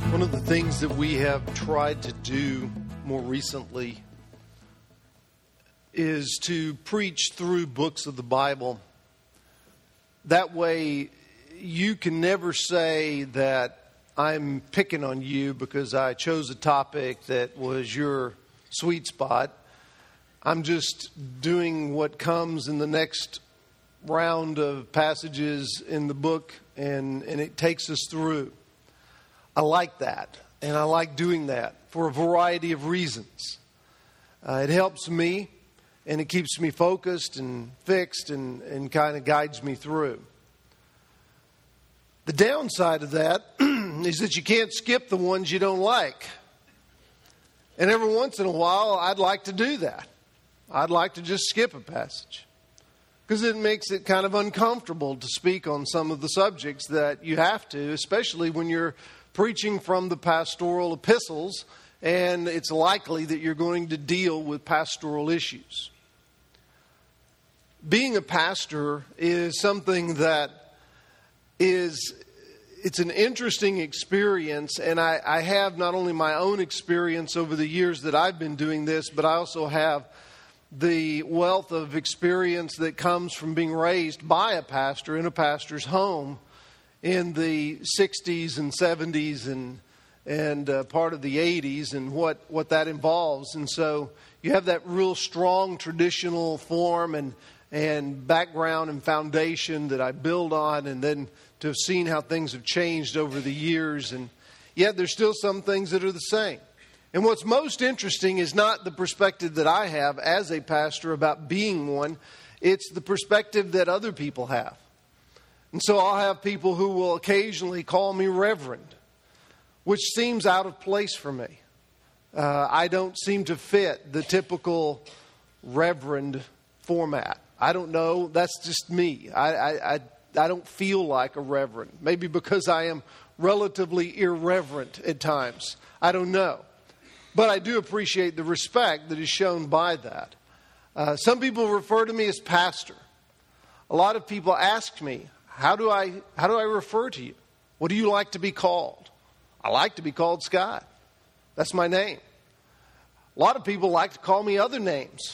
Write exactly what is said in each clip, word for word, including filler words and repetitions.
One of the things that we have tried to do more recently is to preach through books of the Bible. That way, you can never say that I'm picking on you because I chose a topic that was your sweet spot. I'm just doing what comes in the next round of passages in the book, and, and it takes us through. I like that, and I like doing that for a variety of reasons. Uh, it helps me, and it keeps me focused and fixed and, and kind of guides me through. The downside of that is that you can't skip the ones you don't like. And every once in a while, I'd like to do that. I'd like to just skip a passage, because it makes it kind of uncomfortable to speak on some of the subjects that you have to, especially when you're preaching from the pastoral epistles, and it's likely that you're going to deal with pastoral issues. Being a pastor is something that is, it's an interesting experience, and I, I have not only my own experience over the years that I've been doing this, but I also have the wealth of experience that comes from being raised by a pastor in a pastor's home in the sixties and seventies and and uh, part of the eighties, and what, what that involves. And so you have that real strong traditional form and and background and foundation that I build on, and then to have seen how things have changed over the years. And yet there's still some things that are the same. And what's most interesting is not the perspective that I have as a pastor about being one. It's the perspective that other people have. And so I'll have people who will occasionally call me reverend, which seems out of place for me. Uh, I don't seem to fit the typical reverend format. I don't know. That's just me. I, I, I, I don't feel like a reverend. Maybe because I am relatively irreverent at times. I don't know. But I do appreciate the respect that is shown by that. Uh, some people refer to me as pastor. A lot of people ask me, how do I how do I refer to you? What do you like to be called? I like to be called Scott. That's my name. A lot of people like to call me other names.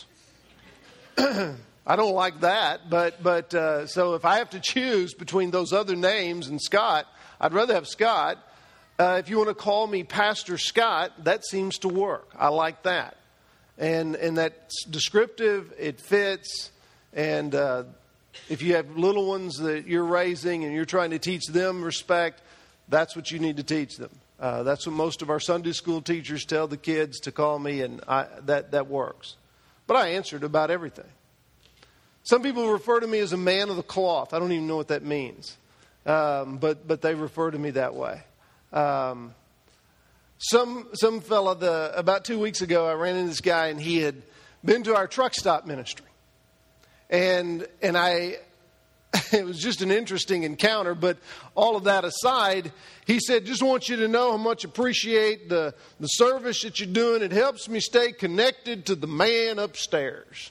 I don't like that, but but uh, so if I have to choose between those other names and Scott, I'd rather have Scott. Uh, if you want to call me Pastor Scott, that seems to work. I like that. And and that's descriptive, it fits. And uh, if you have little ones that you're raising and you're trying to teach them respect, that's what you need to teach them. Uh, that's what most of our Sunday school teachers tell the kids to call me, and I, that, that works. But I answered about everything. Some people refer to me as a man of the cloth. I don't even know what that means. Um, but but they refer to me that way. Um, some some fella, the, about two weeks ago, I ran into this guy, and he had been to our truck stop ministry. And and I, it was just an interesting encounter, but all of that aside, he said, just want you to know how much I appreciate the, the service that you're doing. It helps me stay connected to the man upstairs.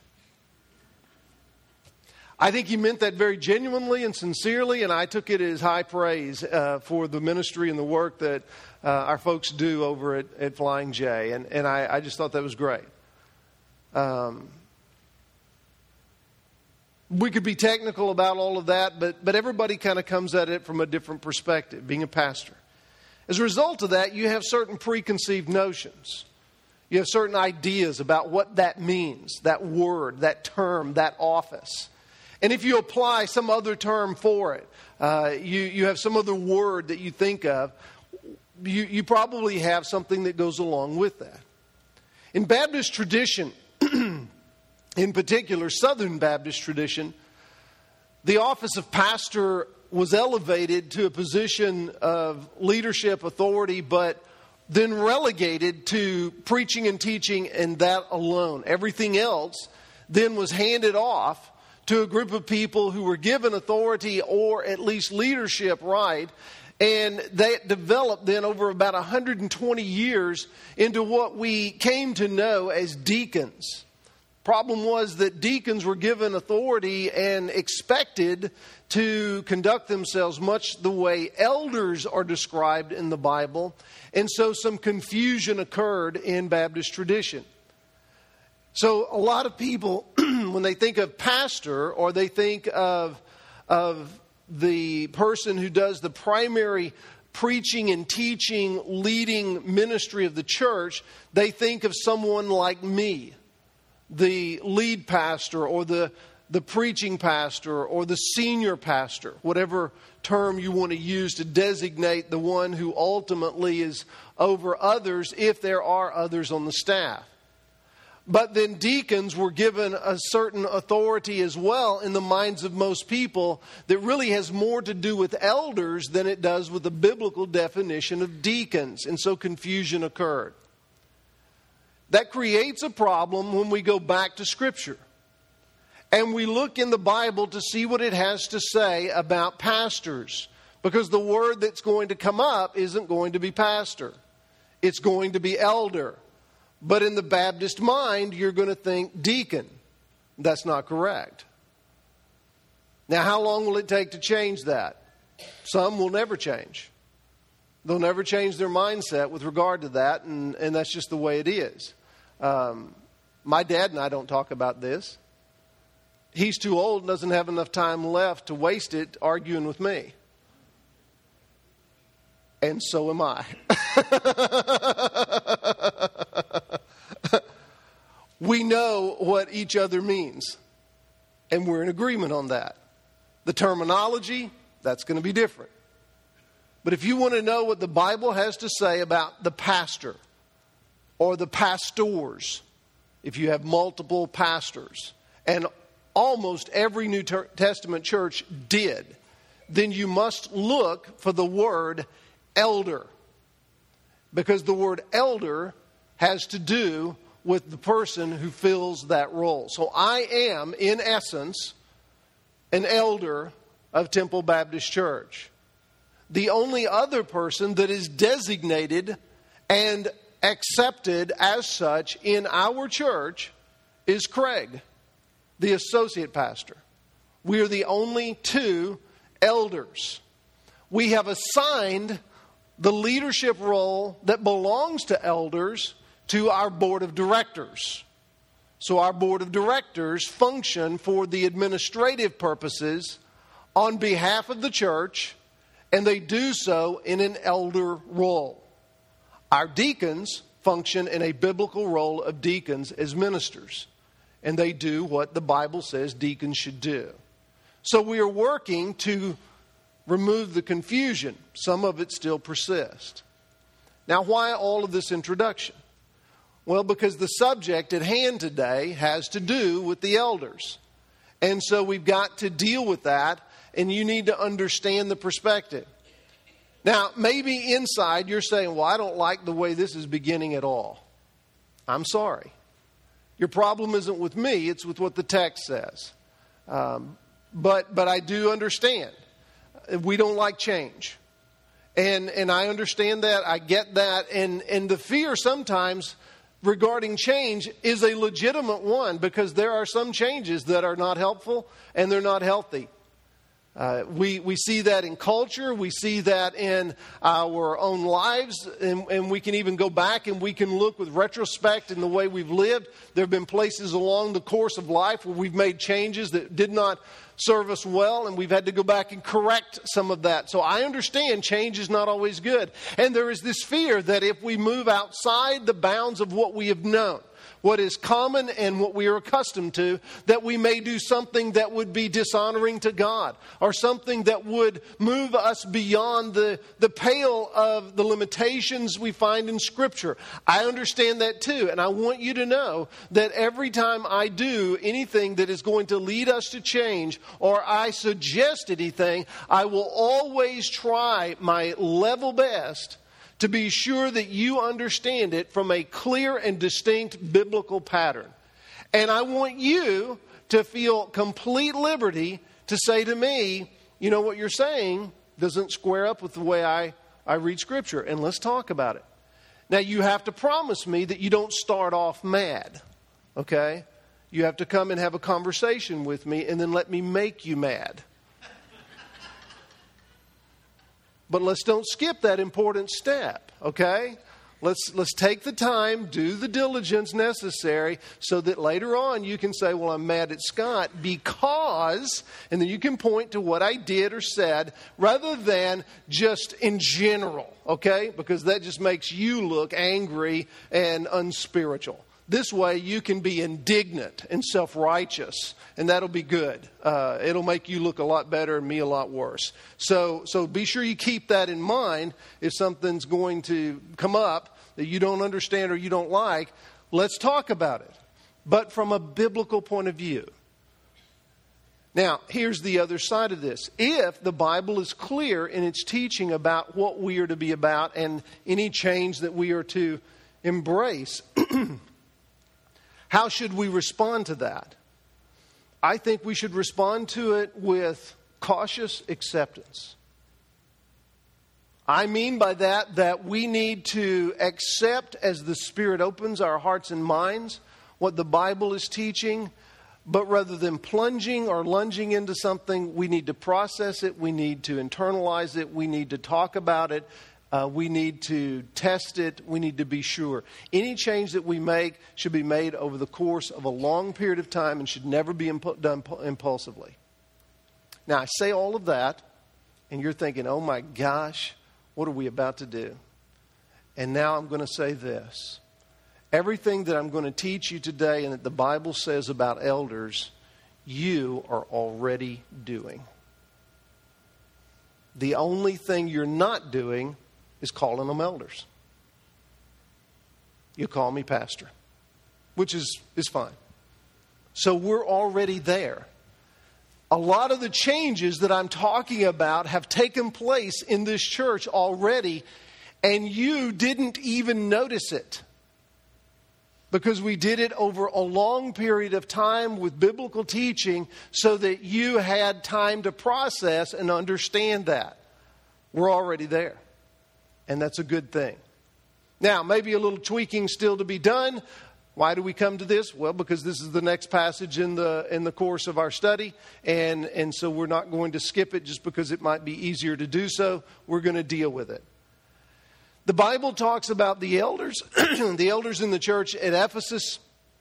I think he meant that very genuinely and sincerely, and I took it as high praise uh, for the ministry and the work that uh, our folks do over at, at Flying J, and, and I, I just thought that was great. Um, we could be technical about all of that, but, but everybody kind of comes at it from a different perspective, being a pastor. As a result of that, you have certain preconceived notions. You have certain ideas about what that means, that word, that term, that office. And if you apply some other term for it, uh, you, you have some other word that you think of, you, you probably have something that goes along with that. In Baptist tradition, in particular Southern Baptist tradition, the office of pastor was elevated to a position of leadership authority, but then relegated to preaching and teaching and that alone. Everything else then was handed off to a group of people who were given authority or at least leadership right. And that developed then over about one hundred twenty years into what we came to know as deacons. Problem was that deacons were given authority and expected to conduct themselves much the way elders are described in the Bible. And so some confusion occurred in Baptist tradition. So a lot of people, when they think of pastor, or they think of, of the person who does the primary preaching and teaching, leading ministry of the church, they think of someone like me, the lead pastor or the, the preaching pastor or the senior pastor, whatever term you want to use to designate the one who ultimately is over others if there are others on the staff. But then deacons were given a certain authority as well in the minds of most people that really has more to do with elders than it does with the biblical definition of deacons. And so confusion occurred. That creates a problem when we go back to Scripture and we look in the Bible to see what it has to say about pastors. Because the word that's going to come up isn't going to be pastor. It's going to be elder. But in the Baptist mind, you're going to think deacon. That's not correct. Now, how long will it take to change that? Some will never change. They'll never change their mindset with regard to that, and, and that's just the way it is. Um, my dad and I don't talk about this. He's too old and doesn't have enough time left to waste it arguing with me. And so am I. We know what each other means, and we're in agreement on that. The terminology, that's going to be different. But if you want to know what the Bible has to say about the pastor or the pastors, if you have multiple pastors, and almost every New Testament church did, then you must look for the word elder. Because the word elder has to do with the person who fills that role. So I am, in essence, an elder of Temple Baptist Church. The only other person that is designated and accepted as such in our church is Craig, the associate pastor. We are the only two elders. We have assigned the leadership role that belongs to elders to our board of directors. So our board of directors function for the administrative purposes on behalf of the church, and they do so in an elder role. Our deacons function in a biblical role of deacons as ministers, and they do what the Bible says deacons should do. So we are working to remove the confusion. Some of it still persists. Now, why all of this introduction? Well, because the subject at hand today has to do with the elders. And so we've got to deal with that, and you need to understand the perspective. Now, maybe inside you're saying, well, I don't like the way this is beginning at all. I'm sorry. Your problem isn't with me, it's with what the text says. Um, but but I do understand. We don't like change. And and I understand that, I get that, and, and the fear sometimes regarding change is a legitimate one, because there are some changes that are not helpful and they're not healthy. Uh, we, we see that in culture, we see that in our own lives, and, and we can even go back and we can look with retrospect in the way we've lived. There have been places along the course of life where we've made changes that did not serve us well, and we've had to go back and correct some of that. So I understand change is not always good. And there is this fear that if we move outside the bounds of what we have known, what is common and what we are accustomed to, that we may do something that would be dishonoring to God, or something that would move us beyond the, the pale of the limitations we find in Scripture. I understand that too, and I want you to know that every time I do anything that is going to lead us to change, or I suggest anything, I will always try my level best to be sure that you understand it from a clear and distinct biblical pattern. And I want you to feel complete liberty to say to me, you know, what you're saying doesn't square up with the way I, I read Scripture, and let's talk about it. Now, you have to promise me that you don't start off mad, okay? You have to come and have a conversation with me and then let me make you mad. But let's don't skip that important step, okay? Let's let's take the time, do the diligence necessary so that later on you can say, well, I'm mad at Scott because, and then you can point to what I did or said rather than just in general, okay? Because that just makes you look angry and unspiritual. This way you can be indignant and self-righteous, and that'll be good. Uh, it'll make you look a lot better and me a lot worse. So, so be sure you keep that in mind. If something's going to come up that you don't understand or you don't like, let's talk about it. But from a biblical point of view. Now, here's the other side of this. If the Bible is clear in its teaching about what we are to be about and any change that we are to embrace, how should we respond to that? I think we should respond to it with cautious acceptance. I mean by that that we need to accept as the Spirit opens our hearts and minds what the Bible is teaching, but rather than plunging or lunging into something, we need to process it, we need to internalize it, we need to talk about it, uh, we need to test it, we need to be sure. Any change that we make should be made over the course of a long period of time and should never be impu- done impulsively. Now, I say all of that, and you're thinking, oh my gosh, what are we about to do? And now I'm going to say this. Everything that I'm going to teach you today and that the Bible says about elders, you are already doing. The only thing you're not doing is calling them elders. You call me pastor, which is, is fine. So we're already there. A lot of the changes that I'm talking about have taken place in this church already, and you didn't even notice it. Because we did it over a long period of time with biblical teaching so that you had time to process and understand that. We're already there. And that's a good thing. Now, maybe a little tweaking still to be done. Why do we come to this? Well, because this is the next passage in the in the course of our study. And, and so we're not going to skip it just because it might be easier to do so. We're going to deal with it. The Bible talks about the elders, the elders in the church at Ephesus,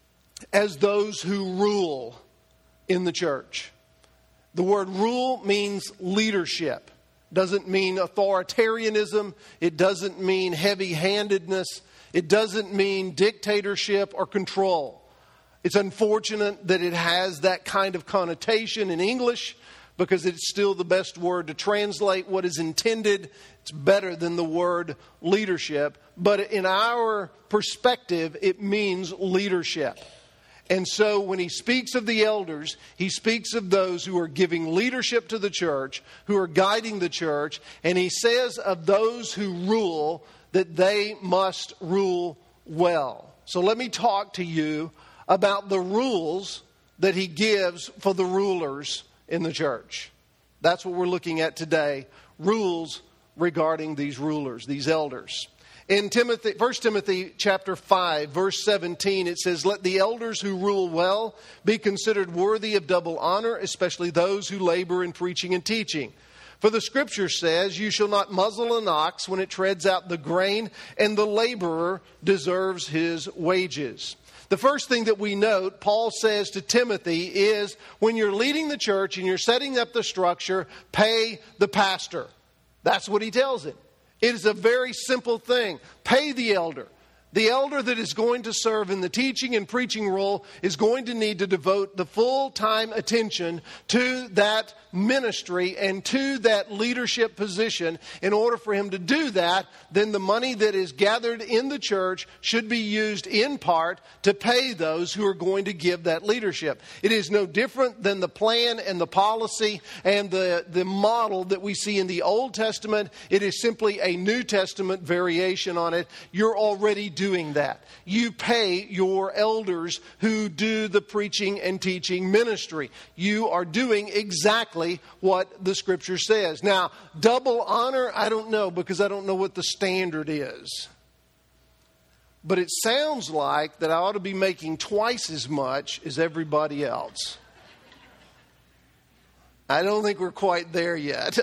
as those who rule in the church. The word rule means leadership. Doesn't mean authoritarianism. It doesn't mean heavy-handedness. It doesn't mean dictatorship or control. It's unfortunate that it has that kind of connotation in English because it's still the best word to translate what is intended. It's better than the word leadership. But in our perspective, it means leadership. And so when he speaks of the elders, he speaks of those who are giving leadership to the church, who are guiding the church. And he says of those who rule that they must rule well. So let me talk to you about the rules that he gives for the rulers in the church. That's what we're looking at today. Rules regarding these rulers, these elders. In Timothy, First Timothy chapter five, verse seventeen, it says, "Let the elders who rule well be considered worthy of double honor, especially those who labor in preaching and teaching. For the Scripture says, you shall not muzzle an ox when it treads out the grain, and the laborer deserves his wages." The first thing that we note, Paul says to Timothy, is when you're leading the church and you're setting up the structure, pay the pastor. That's what he tells him. It is a very simple thing. Pay the elder. The elder that is going to serve in the teaching and preaching role is going to need to devote the full-time attention to that ministry and to that leadership position. In order for him to do that, then the money that is gathered in the church should be used in part to pay those who are going to give that leadership. It is no different than the plan and the policy and the, the model that we see in the Old Testament. It is simply a New Testament variation on it. You're already doing doing that. You pay your elders who do the preaching and teaching ministry. You are doing exactly what the Scripture says. Now, double honor, I don't know because I don't know what the standard is. but it sounds like that I ought to be making twice as much as everybody else. I don't think we're quite there yet.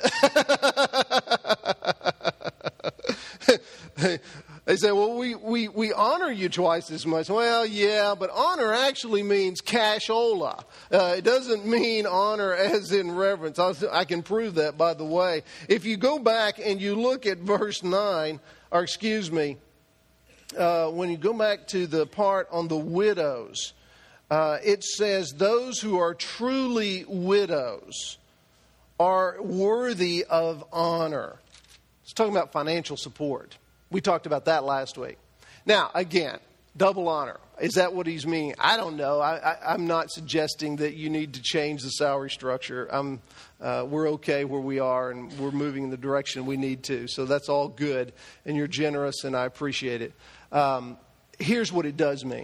They say, well, we, we, we honor you twice as much. Well, yeah, but honor actually means cashola. Uh, it doesn't mean honor as in reverence. I, I can prove that, by the way. If you go back and you look at verse nine, or excuse me, uh, when you go back to the part on the widows, uh, it says those who are truly widows are worthy of honor. It's talking about financial support. We talked about that last week. Now, again, double honor. Is that what he's meaning? I don't know. I, I, I'm not suggesting that you need to change the salary structure. I'm, uh, we're okay where we are, and we're moving in the direction we need to. So that's all good, and you're generous, and I appreciate it. Um, here's what it does mean.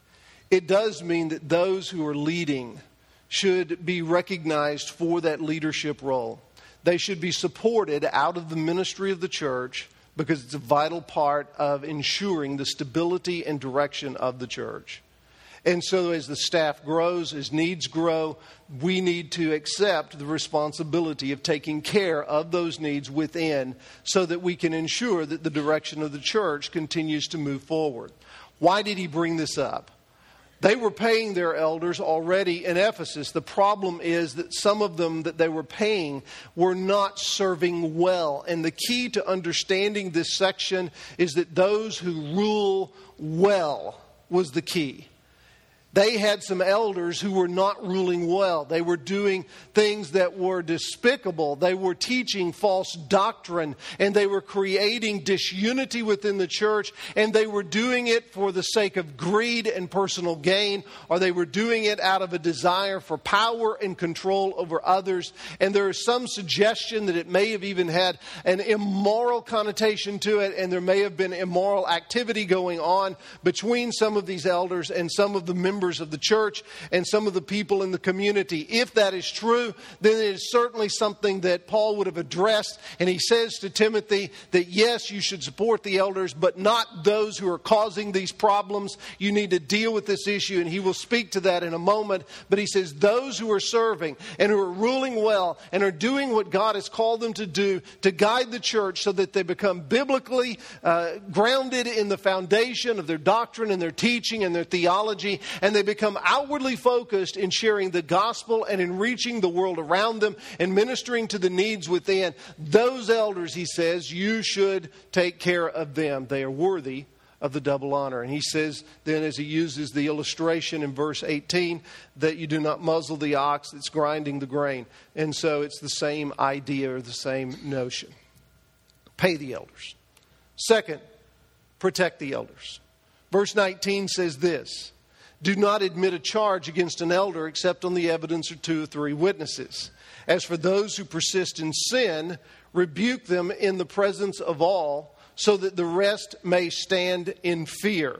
It does mean that those who are leading should be recognized for that leadership role. They should be supported out of the ministry of the church, because it's a vital part of ensuring the stability and direction of the church. And so as the staff grows, as needs grow, we need to accept the responsibility of taking care of those needs within so that we can ensure that the direction of the church continues to move forward. Why did he bring this up? They were paying their elders already in Ephesus. The problem is that some of them that they were paying were not serving well. And the key to understanding this section is that those who rule well was the key. They had some elders who were not ruling well. They were doing things that were despicable. They were teaching false doctrine, and they were creating disunity within the church, and they were doing it for the sake of greed and personal gain, or they were doing it out of a desire for power and control over others. And there is some suggestion that it may have even had an immoral connotation to it, and there may have been immoral activity going on between some of these elders and some of the members of the church and some of the people in the community. If that is true, then it is certainly something that Paul would have addressed. And he says to Timothy that yes, you should support the elders, but not those who are causing these problems. You need to deal with this issue, and he will speak to that in a moment. But he says those who are serving and who are ruling well and are doing what God has called them to do to guide the church so that they become biblically uh, grounded in the foundation of their doctrine and their teaching and their theology, and they become outwardly focused in sharing the gospel and in reaching the world around them and ministering to the needs within. Those elders, he says, you should take care of them. They are worthy of the double honor. And he says then, as he uses the illustration in verse eighteen, that you do not muzzle the ox that's grinding the grain. And so it's the same idea or the same notion. Pay the elders. Second, protect the elders. Verse nineteen says this: do not admit a charge against an elder except on the evidence of two or three witnesses. As for those who persist in sin, rebuke them in the presence of all, so that the rest may stand in fear.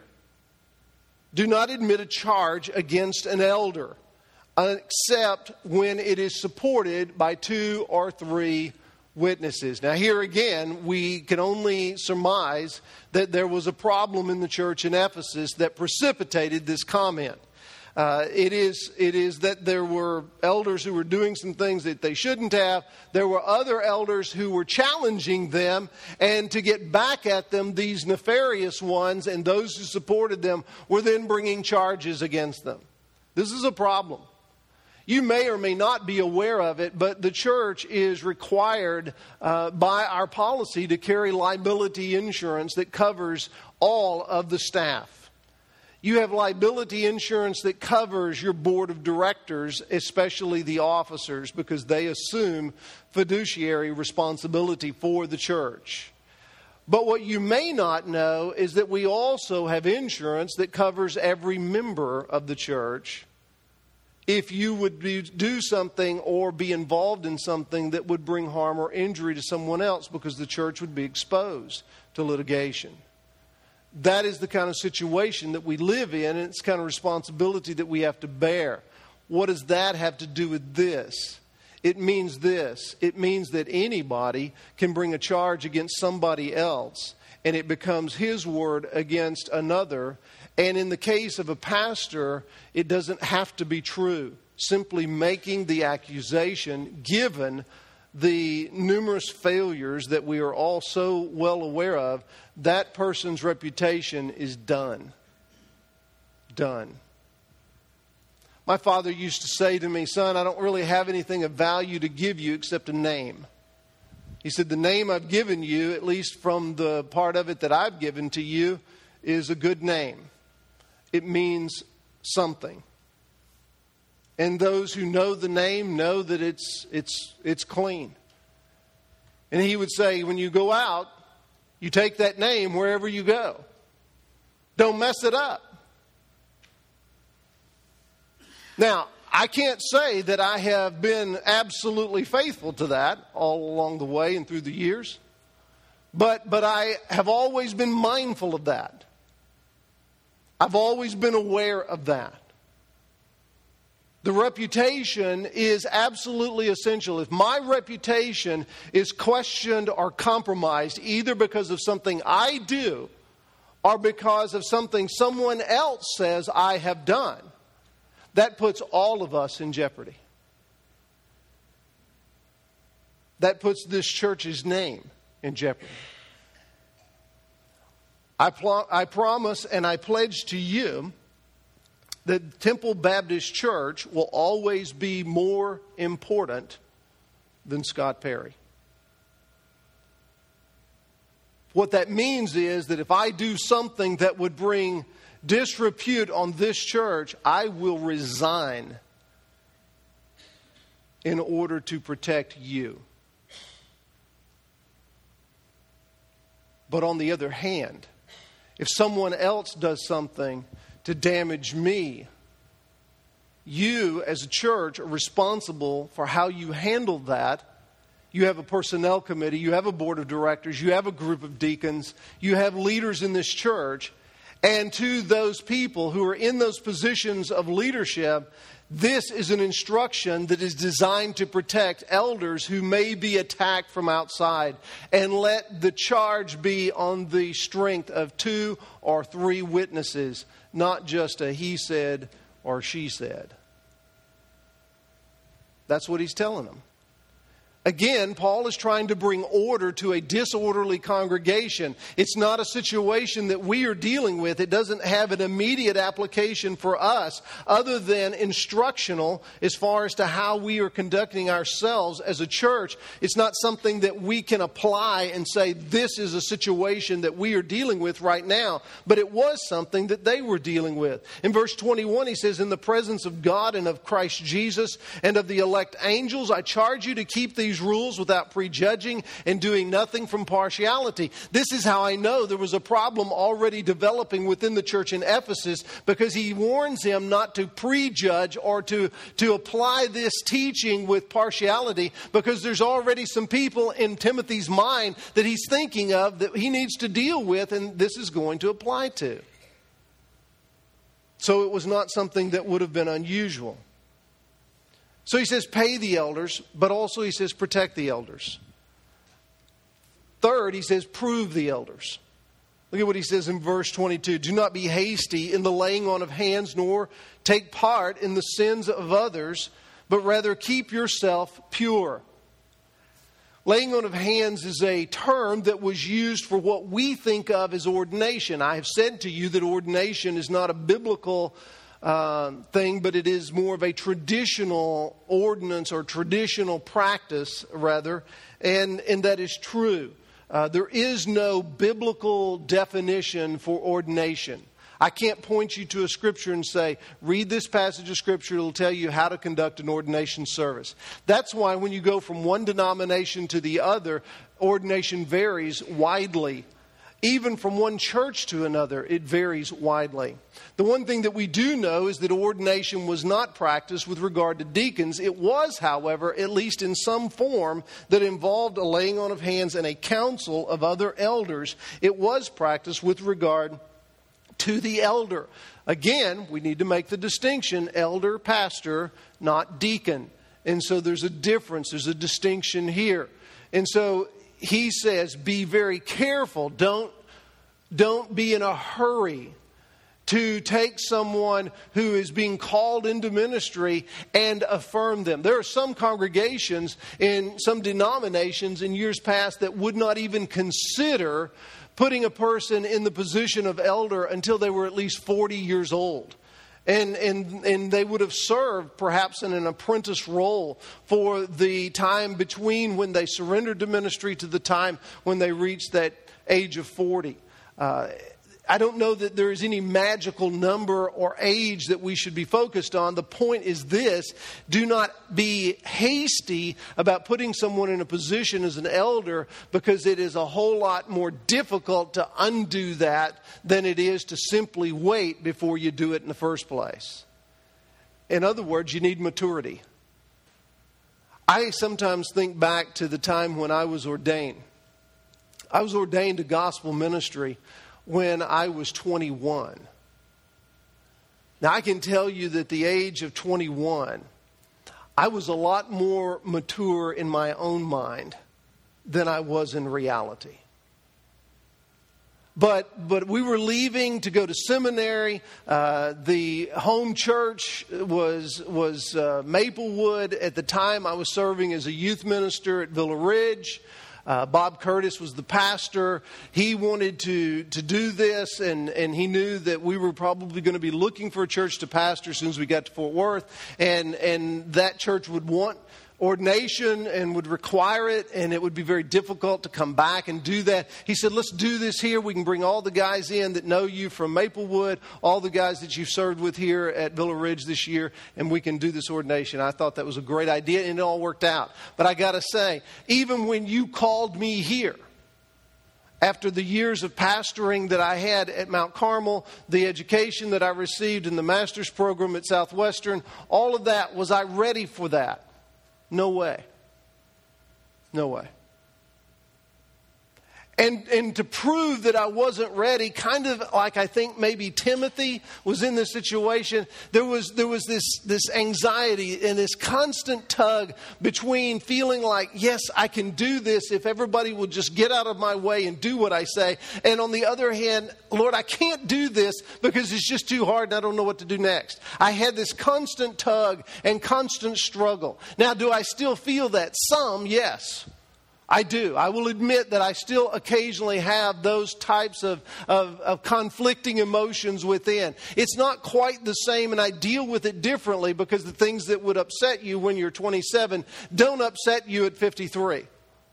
Do not admit a charge against an elder, except when it is supported by two or three witnesses. Now here again, we can only surmise that there was a problem in the church in Ephesus that precipitated this comment. Uh, it is it is that there were elders who were doing some things that they shouldn't have. There were other elders who were challenging them, and to get back at them, these nefarious ones and those who supported them were then bringing charges against them. This is a problem. You may or may not be aware of it, but the church is required uh, by our policy to carry liability insurance that covers all of the staff. You have liability insurance that covers your board of directors, especially the officers, because they assume fiduciary responsibility for the church. But what you may not know is that we also have insurance that covers every member of the church if you would be, do something or be involved in something that would bring harm or injury to someone else, because the church would be exposed to litigation. That is the kind of situation that we live in, and it's the kind of responsibility that we have to bear. What does that have to do with this? It means this. It means that anybody can bring a charge against somebody else, and it becomes his word against another. And in the case of a pastor, it doesn't have to be true. Simply making the accusation, given the numerous failures that we are all so well aware of, that person's reputation is done. Done. My father used to say to me, "Son, I don't really have anything of value to give you except a name." He said, "The name I've given you, at least from the part of it that I've given to you, is a good name. It means something. And those who know the name know that it's it's it's clean." And he would say, when you go out, you take that name wherever you go. Don't mess it up. Now, I can't say that I have been absolutely faithful to that all along the way and through the years. But but I have always been mindful of that. I've always been aware of that. The reputation is absolutely essential. If my reputation is questioned or compromised, either because of something I do or because of something someone else says I have done, that puts all of us in jeopardy. That puts this church's name in jeopardy. I, pl- I promise and I pledge to you that Temple Baptist Church will always be more important than Scott Perry. What that means is that if I do something that would bring disrepute on this church, I will resign in order to protect you. But on the other hand, if someone else does something to damage me, you as a church are responsible for how you handle that. You have a personnel committee, you have a board of directors, you have a group of deacons, you have leaders in this church. And to those people who are in those positions of leadership, this is an instruction that is designed to protect elders who may be attacked from outside. And let the charge be on the strength of two or three witnesses, not just a he said or she said. That's what he's telling them. Again, Paul is trying to bring order to a disorderly congregation. It's not a situation that we are dealing with. It doesn't have an immediate application for us other than instructional as far as to how we are conducting ourselves as a church. It's not something that we can apply and say this is a situation that we are dealing with right now. But it was something that they were dealing with. In verse twenty-one, he says, "In the presence of God and of Christ Jesus and of the elect angels, I charge you to keep these rules without prejudging and doing nothing from partiality." This is how I know there was a problem already developing within the church in Ephesus, because he warns him not to prejudge or to, to apply this teaching with partiality, because there's already some people in Timothy's mind that he's thinking of that he needs to deal with, and this is going to apply to. So it was not something that would have been unusual. So he says, pay the elders, but also he says, protect the elders. Third, he says, prove the elders. Look at what he says in verse twenty-two. "Do not be hasty in the laying on of hands, nor take part in the sins of others, but rather keep yourself pure." Laying on of hands is a term that was used for what we think of as ordination. I have said to you that ordination is not a biblical Uh, thing, but it is more of a traditional ordinance or traditional practice, rather, and, and that is true. Uh, there is no biblical definition for ordination. I can't point you to a scripture and say, read this passage of scripture, it'll tell you how to conduct an ordination service. That's why when you go from one denomination to the other, ordination varies widely. Even from one church to another, it varies widely. The one thing that we do know is that ordination was not practiced with regard to deacons. It was, however, at least in some form, that involved a laying on of hands and a council of other elders. It was practiced with regard to the elder. Again, we need to make the distinction, elder, pastor, not deacon. And so there's a difference, there's a distinction here. And so he says, be very careful. Don't, Don't be in a hurry to take someone who is being called into ministry and affirm them. There are some congregations in some denominations in years past that would not even consider putting a person in the position of elder until they were at least forty years old. And, and, and they would have served perhaps in an apprentice role for the time between when they surrendered to ministry to the time when they reached that age of forty. Uh, I don't know that there is any magical number or age that we should be focused on. The point is this: do not be hasty about putting someone in a position as an elder, because it is a whole lot more difficult to undo that than it is to simply wait before you do it in the first place. In other words, you need maturity. I sometimes think back to the time when I was ordained. I was ordained to gospel ministry when I was twenty-one. Now, I can tell you that at the age of twenty-one, I was a lot more mature in my own mind than I was in reality. But but we were leaving to go to seminary. Uh, the home church was was uh, Maplewood. At the time, I was serving as a youth minister at Villa Ridge. Uh, Bob Curtis was the pastor. He wanted to, to do this, and, and he knew that we were probably going to be looking for a church to pastor as soon as we got to Fort Worth. And, and that church would want ordination and would require it, and it would be very difficult to come back and do that. He said, let's do this here. We can bring all the guys in that know you from Maplewood, all the guys that you've served with here at Villa Ridge this year, and we can do this ordination. I thought that was a great idea, and it all worked out. But I got to say, even when you called me here, after the years of pastoring that I had at Mount Carmel, the education that I received in the master's program at Southwestern, all of that, was I ready for that? No way. No way. And and to prove that I wasn't ready, kind of like I think maybe Timothy was in this situation, there was there was this, this anxiety and this constant tug between feeling like, yes, I can do this if everybody will just get out of my way and do what I say. And on the other hand, Lord, I can't do this because it's just too hard and I don't know what to do next. I had this constant tug and constant struggle. Now, do I still feel that? Some, yes. I do. I will admit that I still occasionally have those types of, of, of conflicting emotions within. It's not quite the same, and I deal with it differently because the things that would upset you when you're twenty-seven don't upset you at fifty-three.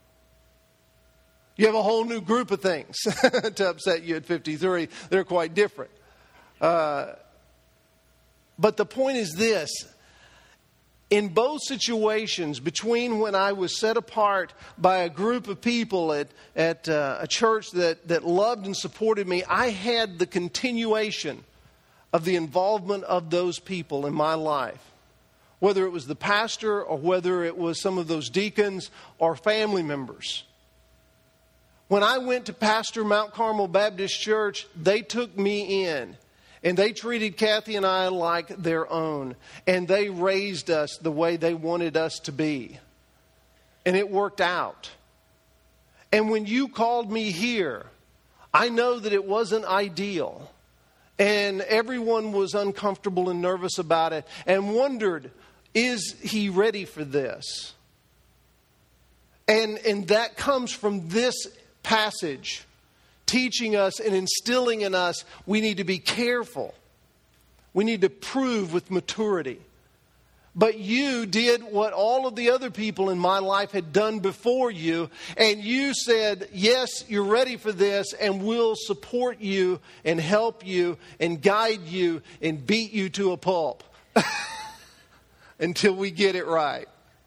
You have a whole new group of things to upset you at fifty-three. They're quite different. Uh, but the point is this. In both situations, between when I was set apart by a group of people at, at uh, a church that, that loved and supported me, I had the continuation of the involvement of those people in my life. Whether it was the pastor or whether it was some of those deacons or family members. When I went to pastor Mount Carmel Baptist Church, they took me in. And they treated Kathy and I like their own. And they raised us the way they wanted us to be. And it worked out. And when you called me here, I know that it wasn't ideal. And everyone was uncomfortable and nervous about it and wondered, is he ready for this? And, and that comes from this passage. Teaching us and instilling in us, we need to be careful. We need to prove with maturity. But you did what all of the other people in my life had done before you. And you said, yes, you're ready for this. And we'll support you and help you and guide you and beat you to a pulp. Until we get it right.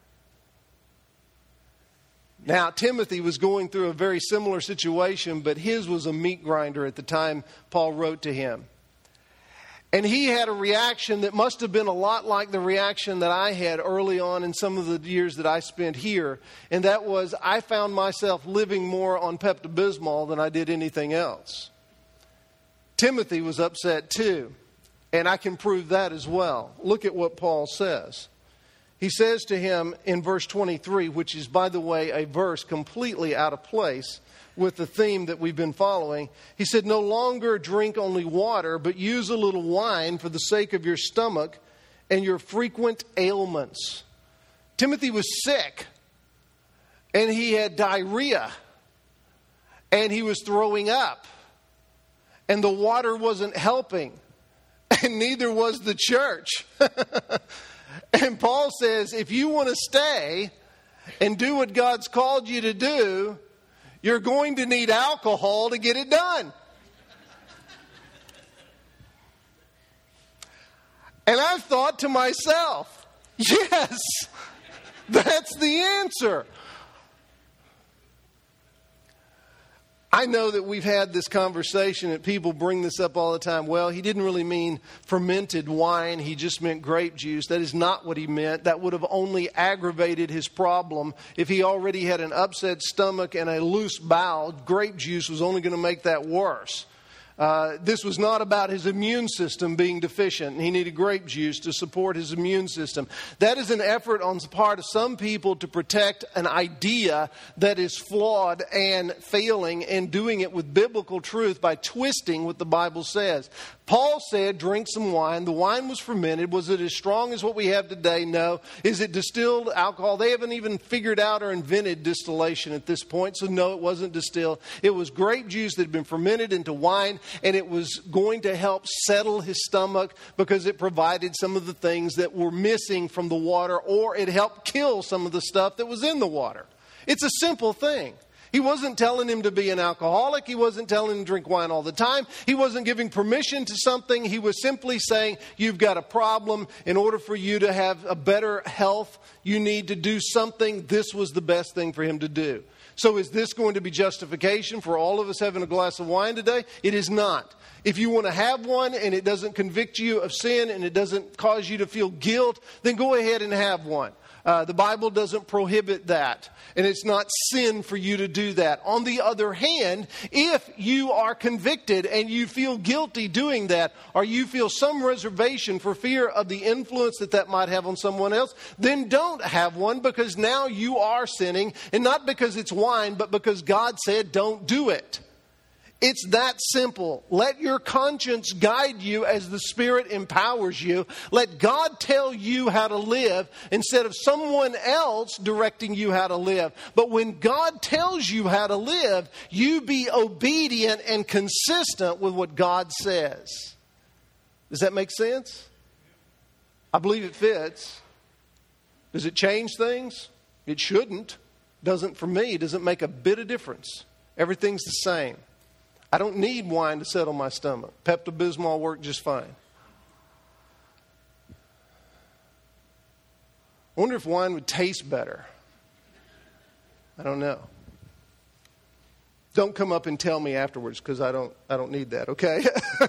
Now, Timothy was going through a very similar situation, but his was a meat grinder at the time Paul wrote to him. And he had a reaction that must have been a lot like the reaction that I had early on in some of the years that I spent here. And that was, I found myself living more on Pepto-Bismol than I did anything else. Timothy was upset too. And I can prove that as well. Look at what Paul says. he says to him in verse twenty-three, which is, by the way, a verse completely out of place with the theme that we've been following. He said, no longer drink only water, but use a little wine for the sake of your stomach and your frequent ailments. Timothy was sick, and he had diarrhea, and he was throwing up, and the water wasn't helping, and neither was the church. And Paul says, if you want to stay and do what God's called you to do, you're going to need alcohol to get it done. And I thought to myself, yes, that's the answer. I know that we've had this conversation and people bring this up all the time. Well, he didn't really mean fermented wine. He just meant grape juice. That is not what he meant. That would have only aggravated his problem. If he already had an upset stomach and a loose bowel, grape juice was only going to make that worse. Uh, this was not about his immune system being deficient. He needed grape juice to support his immune system. That is an effort on the part of some people to protect an idea that is flawed and failing, and doing it with biblical truth by twisting what the Bible says. Paul said, drink some wine. The wine was fermented. Was it as strong as what we have today? No. Is it distilled alcohol? They haven't even figured out or invented distillation at this point, so no, it wasn't distilled. It was grape juice that had been fermented into wine, and it was going to help settle his stomach because it provided some of the things that were missing from the water, or it helped kill some of the stuff that was in the water. It's a simple thing. He wasn't telling him to be an alcoholic. He wasn't telling him to drink wine all the time. He wasn't giving permission to something. He was simply saying, you've got a problem. In order for you to have a better health, you need to do something. This was the best thing for him to do. So is this going to be justification for all of us having a glass of wine today? It is not. If you want to have one and it doesn't convict you of sin and it doesn't cause you to feel guilt, then go ahead and have one. Uh, the Bible doesn't prohibit that, and it's not sin for you to do that. On the other hand, if you are convicted and you feel guilty doing that, or you feel some reservation for fear of the influence that that might have on someone else, then don't have one, because now you are sinning, and not because it's wine, but because God said don't do it. It's that simple. Let your conscience guide you as the Spirit empowers you. Let God tell you how to live instead of someone else directing you how to live. But when God tells you how to live, you be obedient and consistent with what God says. Does that make sense? I believe it fits. Does it change things? It shouldn't. Doesn't for me. It doesn't make a bit of difference. Everything's the same. I don't need wine to settle my stomach. Pepto-Bismol worked just fine. I wonder if wine would taste better. I don't know. Don't come up and tell me afterwards, because I don't I don't need that, okay?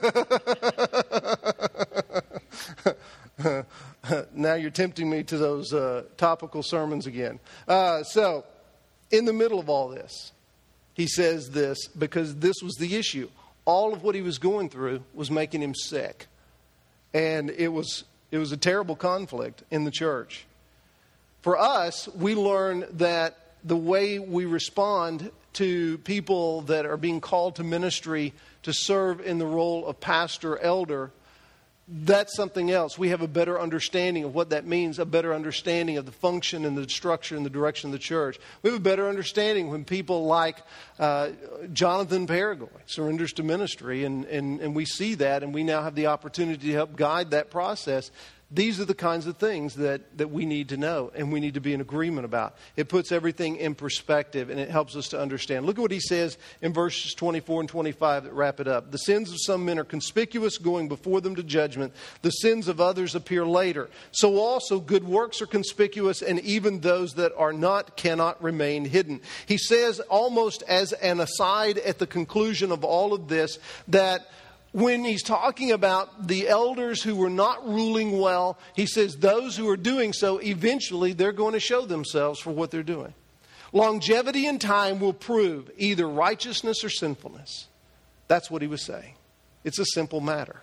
Now you're tempting me to those uh, topical sermons again. Uh, so, in the middle of all this, he says this because this was the issue. All of what he was going through was making him sick. And it was it was a terrible conflict in the church. For us, we learn that the way we respond to people that are being called to ministry to serve in the role of pastor, elder, that's something else. We have a better understanding of what that means, a better understanding of the function and the structure and the direction of the church. We have a better understanding when people like uh, Jonathan Paragoy surrenders to ministry, and, and, and we see that, and we now have the opportunity to help guide that process. These are the kinds of things that, that we need to know and we need to be in agreement about. It puts everything in perspective and it helps us to understand. Look at what he says in verses twenty-four and twenty-five that wrap it up. The sins of some men are conspicuous, going before them to judgment. The sins of others appear later. So also good works are conspicuous, and even those that are not cannot remain hidden. He says almost as an aside at the conclusion of all of this that when he's talking about the elders who were not ruling well, he says those who are doing so, eventually they're going to show themselves for what they're doing. Longevity and time will prove either righteousness or sinfulness. That's what he was saying. It's a simple matter.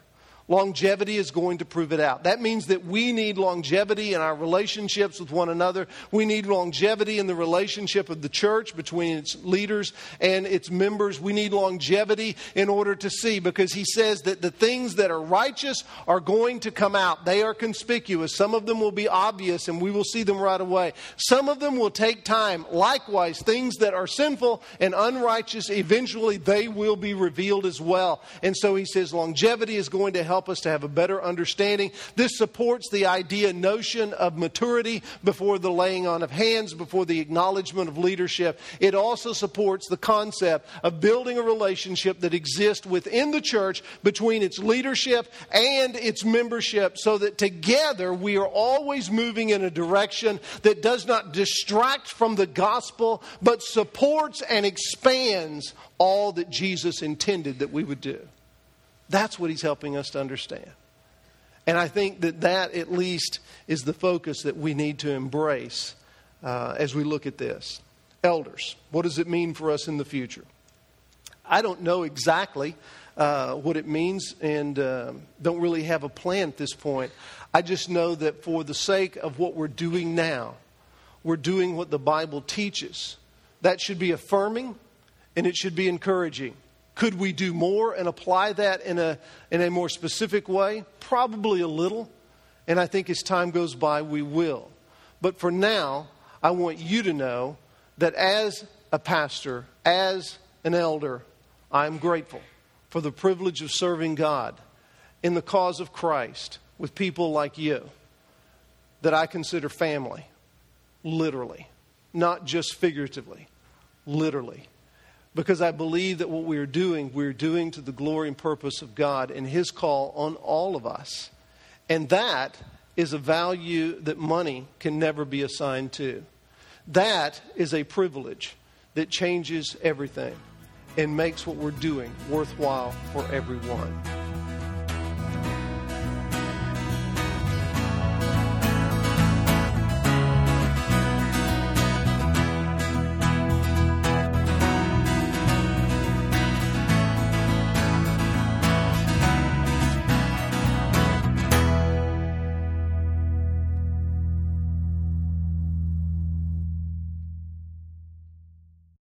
Longevity is going to prove it out. That means that we need longevity in our relationships with one another. We need longevity in the relationship of the church between its leaders and its members. We need longevity in order to see, because he says that the things that are righteous are going to come out. They are conspicuous. Some of them will be obvious and we will see them right away. Some of them will take time. Likewise, things that are sinful and unrighteous, eventually they will be revealed as well. And so he says longevity is going to help us to have a better understanding. This supports the idea, notion of maturity before the laying on of hands, before the acknowledgement of leadership. It also supports the concept of building a relationship that exists within the church between its leadership and its membership, so that together we are always moving in a direction that does not distract from the gospel, but supports and expands all that Jesus intended that we would do. That's what he's helping us to understand. And I think that that at least is the focus that we need to embrace uh, as we look at this. Elders, what does it mean for us in the future? I don't know exactly uh, what it means, and uh, don't really have a plan at this point. I just know that for the sake of what we're doing now, we're doing what the Bible teaches. That should be affirming and it should be encouraging. Could we do more and apply that in a in a more specific way? Probably a little. And I think as time goes by, we will. But for now, I want you to know that as a pastor, as an elder, I'm grateful for the privilege of serving God in the cause of Christ with people like you that I consider family, literally, not just figuratively, literally. Because I believe that what we're doing, we're doing to the glory and purpose of God and His call on all of us. And that is a value that money can never be assigned to. That is a privilege that changes everything and makes what we're doing worthwhile for everyone.